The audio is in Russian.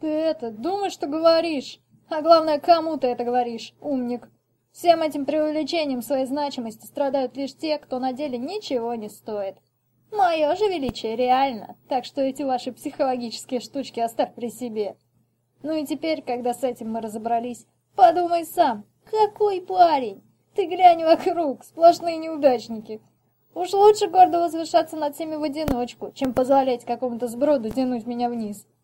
Ты думаешь, что говоришь? А главное, кому ты это говоришь, умник? Всем этим преувеличением своей значимости страдают лишь те, кто на деле ничего не стоит. Мое же величие реально, так что эти ваши психологические штучки оставь при себе. Ну и теперь, когда с этим мы разобрались, подумай сам, какой парень? Ты глянь вокруг, сплошные неудачники. Уж лучше гордо возвышаться над всеми в одиночку, чем позволять какому-то сброду тянуть меня вниз.